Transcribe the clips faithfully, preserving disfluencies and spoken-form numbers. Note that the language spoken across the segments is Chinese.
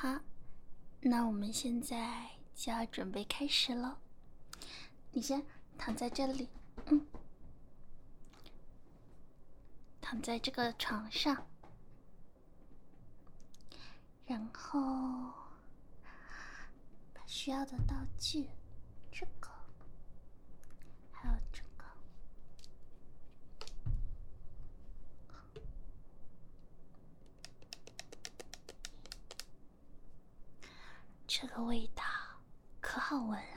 好，那我们现在就要准备开始了。你先躺在这里，嗯，躺在这个床上，然后把需要的道具，这个，还有这个，这个味道可好闻了。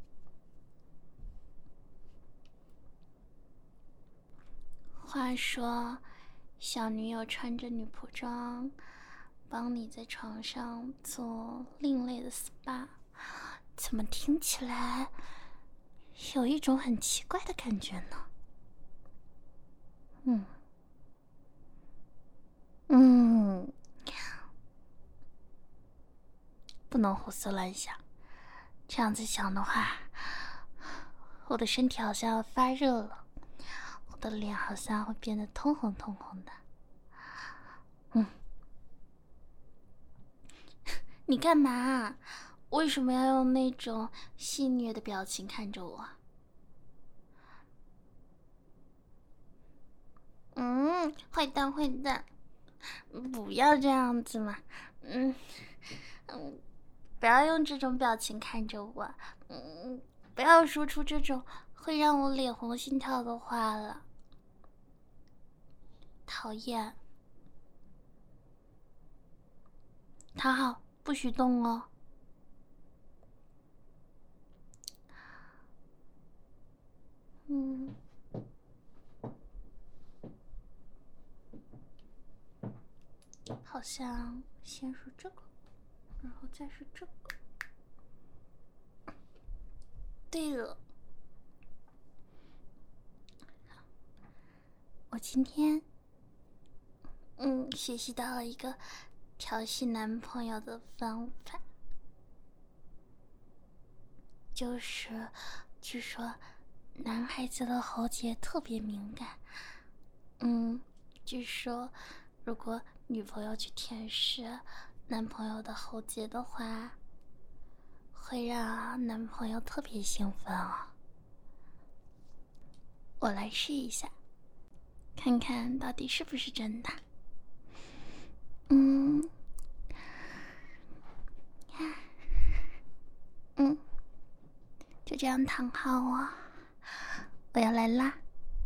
话说，小女友穿着女仆装，帮你在床上做另类的 S P A， 怎么听起来有一种很奇怪的感觉呢？嗯嗯，不能胡思乱想，这样子想的话，我的身体好像要发热了，我的脸好像会变得通红通红的。嗯，你干嘛？为什么要用那种戏谑的表情看着我？嗯，坏蛋坏蛋，不要这样子嘛。嗯嗯，不要用这种表情看着我。嗯，不要说出这种会让我脸红心跳的话了。讨厌。躺好，不许动哦。嗯。好像先是这个，然后再是这个。对了，我今天嗯学习到了一个调戏男朋友的方法，就是据说男孩子的喉结特别敏感。嗯，据说如果女朋友去舔舐男朋友的喉结的话，会让男朋友特别兴奋哦。我来试一下，看看到底是不是真的。嗯，嗯，就这样躺好哦，我要来啦。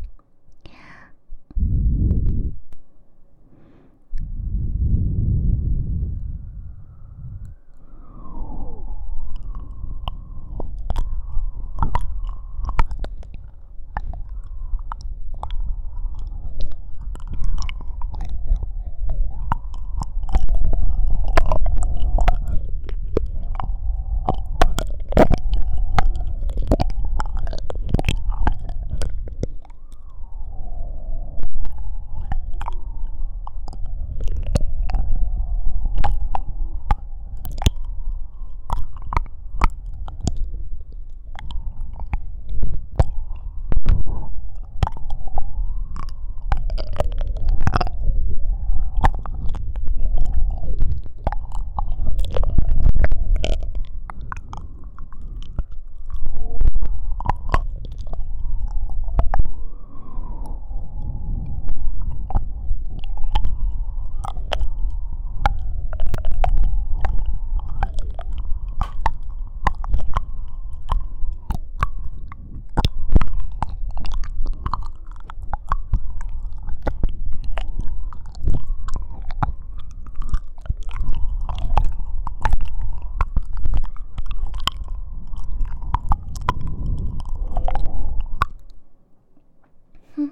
嗯，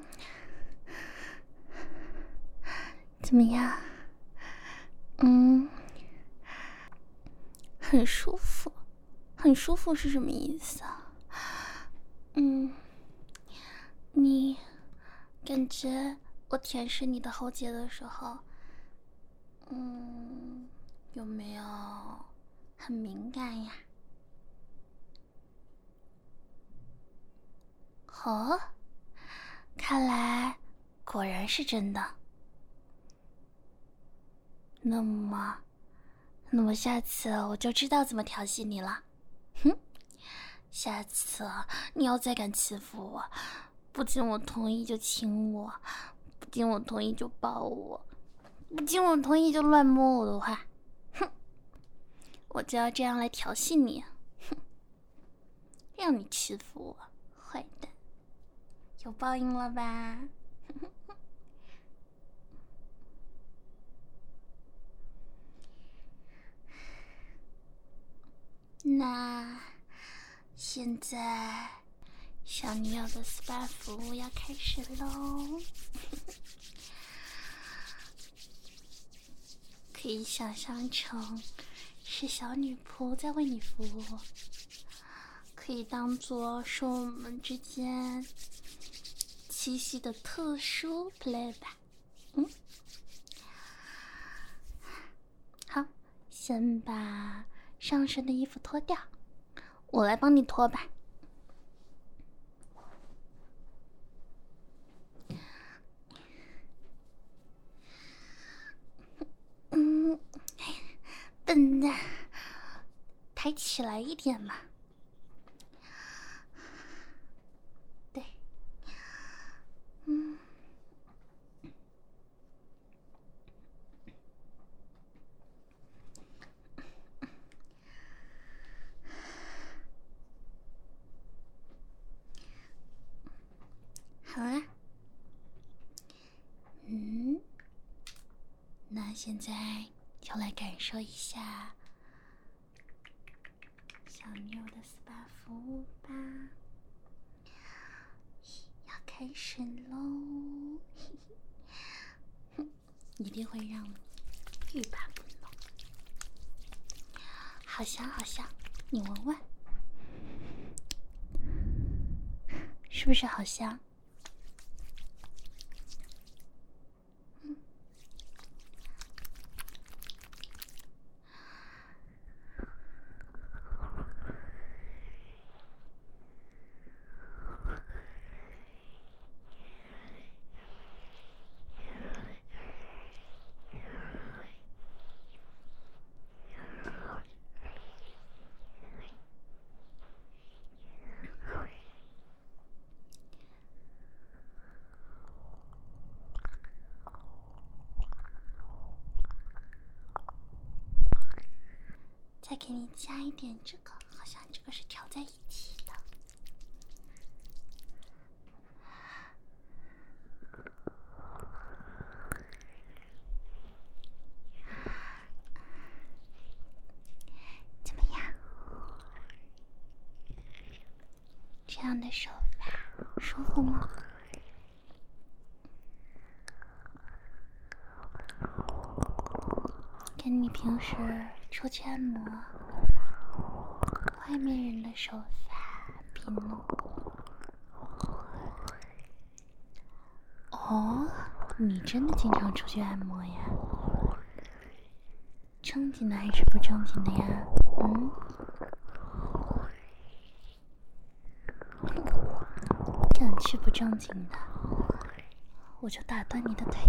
怎么样？嗯，很舒服，很舒服是什么意思啊？嗯，你感觉我舔舐你的喉结的时候，嗯，有没有很敏感呀？哦，看来果然是真的。那么， 那么下次我就知道怎么调戏你了。哼，下次你要再敢欺负我，不经我同意就亲我，不经我同意就抱我，不经我同意就乱摸我的话，哼，我就要这样来调戏你，哼，让你欺负我，坏蛋，有报应了吧？那现在小女友的 S P A 服务要开始喽，可以想象成是小女仆在为你服务，可以当做是我们之间七夕的特殊 play 吧。嗯，好，先把上身的衣服脱掉，我来帮你脱吧。嗯，笨蛋，抬起来一点嘛。对，嗯。好啊，嗯，那现在就来感受一下小妞的 S P A 服务吧，要开始喽，一定会让你欲罢不能，好香好香，你闻闻，是不是好香？再给你加一点这个，好像这个是调在一起的。怎么样？这样的手法舒服吗？跟你平时出去按摩外面人的手法比呢？哦，你真的经常出去按摩呀？正经的还是不正经的呀？嗯，敢去不正经的，我就打断你的腿。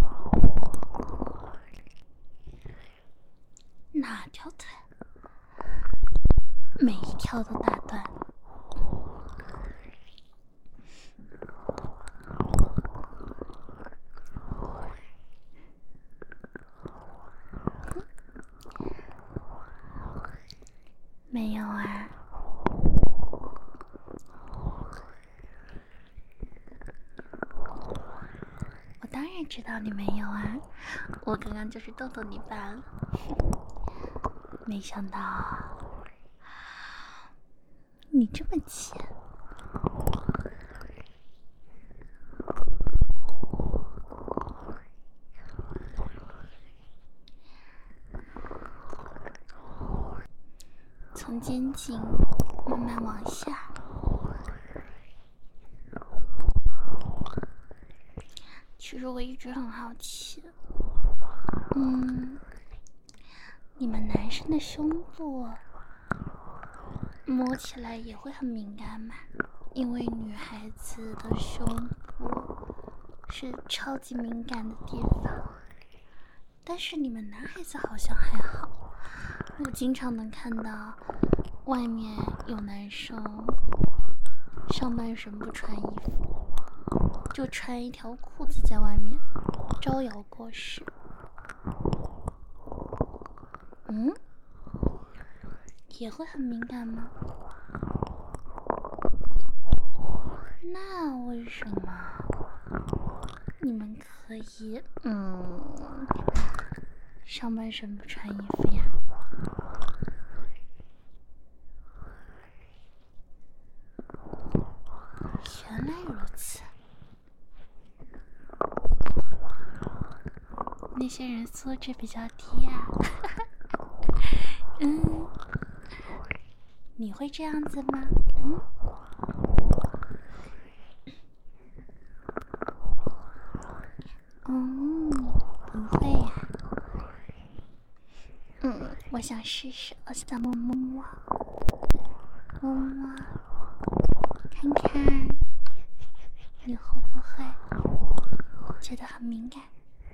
哪条腿？每一条都打断。没有啊。我当然知道你没有啊，我刚刚就是逗逗你罢了。没想到你这么贱。从肩颈慢慢往下，其实我一直很好奇，嗯，你们男生的胸部摸起来也会很敏感吗？因为女孩子的胸部是超级敏感的地方，但是你们男孩子好像还好，那经常能看到外面有男生上半身不穿衣服，就穿一条裤子在外面招摇过市。嗯，也会很敏感吗？那为什么你们可以嗯上半身不穿衣服呀？原来如此，那些人素质比较低啊。嗯，你会这样子吗？嗯。嗯，不会呀、嗯，我想试试，我想摸摸摸，摸摸，看看你会不会觉得很敏感。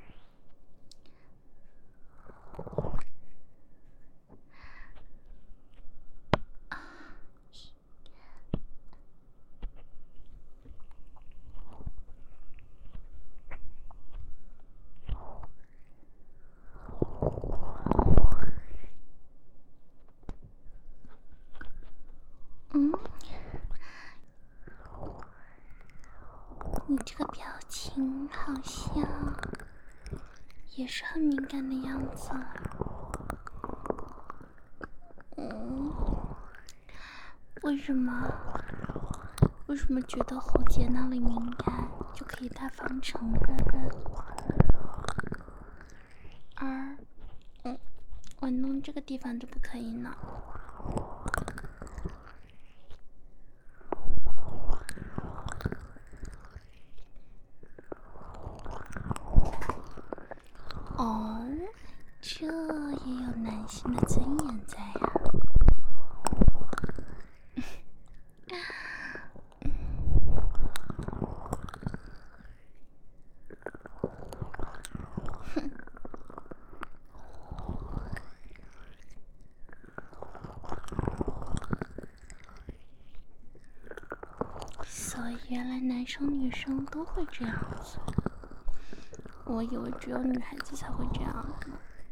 嗯，你这个表情好像也是很敏感的样子。嗯，为什么？为什么觉得喉结那里敏感就可以大方承认，而嗯，我弄这个地方就不可以呢？哦，这也有男性的尊严在呀、所以原来男生女生都会这样子，我以为只有女孩子才会这样呢。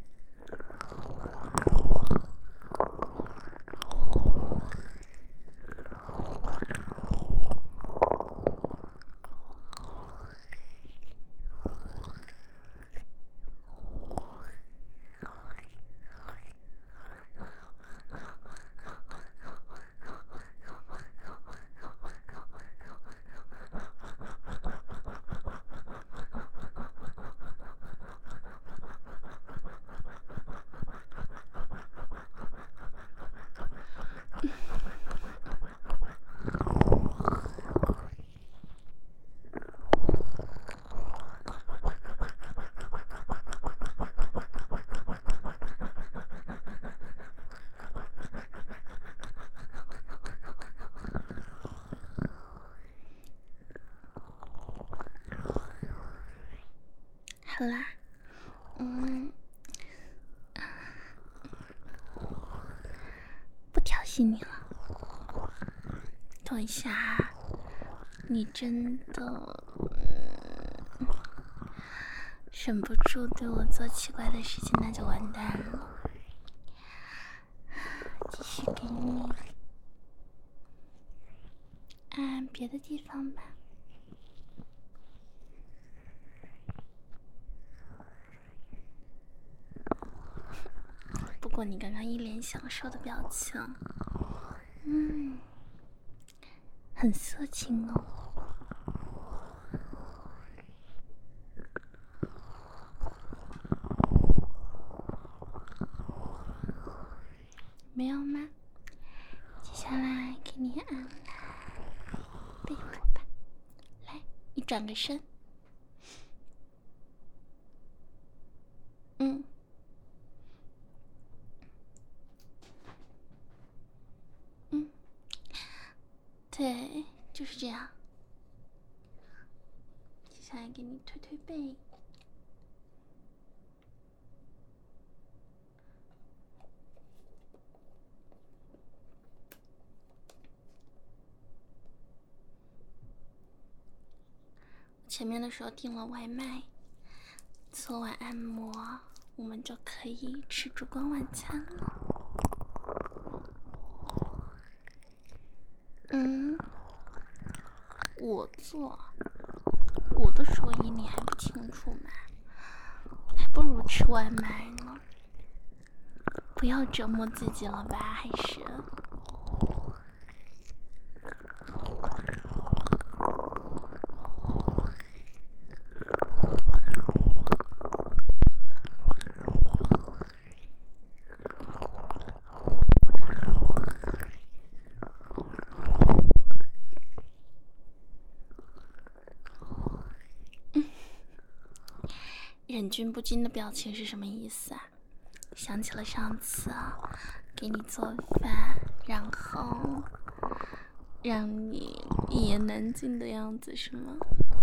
好啦，嗯，不调戏你了。等一下，你真的、嗯、忍不住对我做奇怪的事情，那就完蛋了。继续给你按别的地方吧。不过你刚刚一脸享受的表情，嗯，很色情哦。没有吗？接下来给你按背部吧。来，你转个身。嗯。嗯，对，就是这样。接下来给你推推背。 前面的时候订了外卖，做完按摩，我们就可以吃烛光晚餐了。嗯，我做，我的手艺你还不清楚吗？还不如吃外卖呢。不要折磨自己了吧，还是。忍俊不禁的表情是什么意思啊？想起了上次啊，给你做饭，然后让你一言难尽的样子是吗？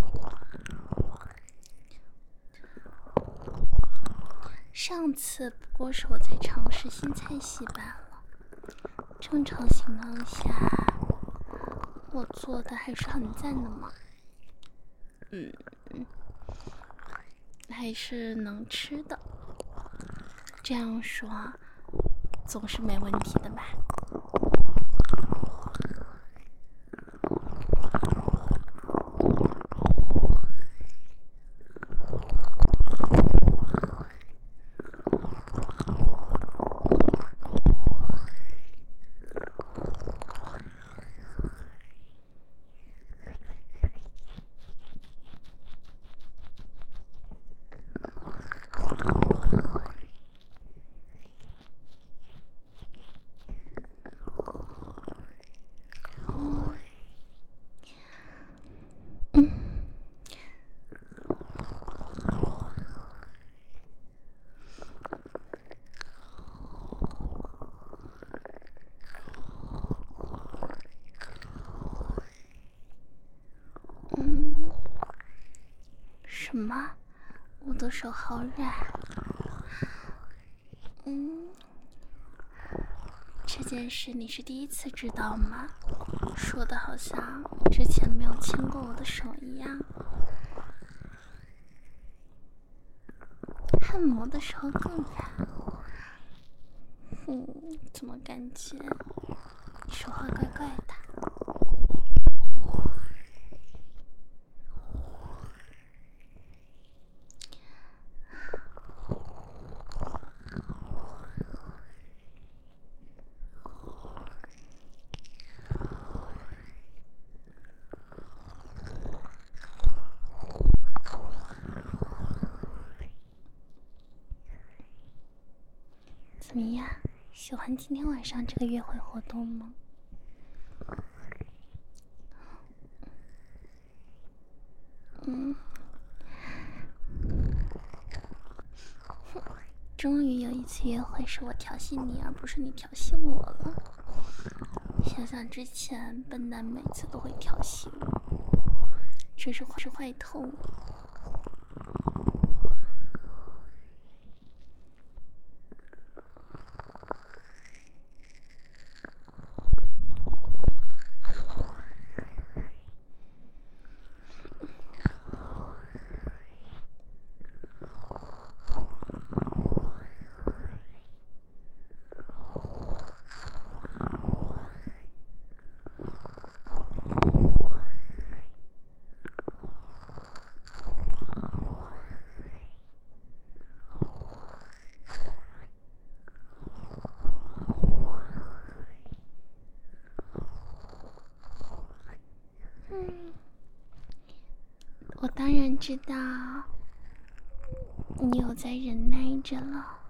上次不过是我在尝试新菜系罢了，正常情况下我做的还是很赞的嘛。嗯，还是能吃的，这样说总是没问题的吧？什么？我的手好软。嗯，这件事你是第一次知道吗？说的好像之前没有牵过我的手一样。按摩的时候更软。嗯，怎么感觉说话怪怪的？怎么样？喜欢今天晚上这个约会活动吗？嗯，终于有一次约会是我调戏你，而不是你调戏我了。想想之前，笨蛋每次都会调戏我，真是坏是坏透了。嗯，我当然知道你有在忍耐着了，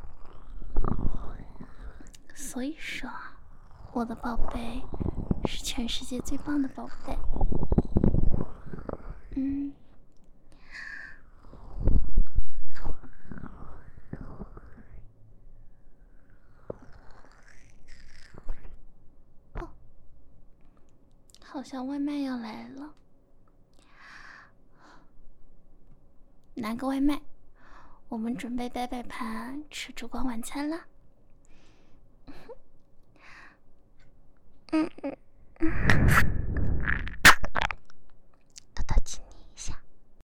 所以说，我的宝贝是全世界最棒的宝贝。嗯。哦，好像外卖要来了，拿个外卖，我们准备摆摆盘吃烛光晚餐啦。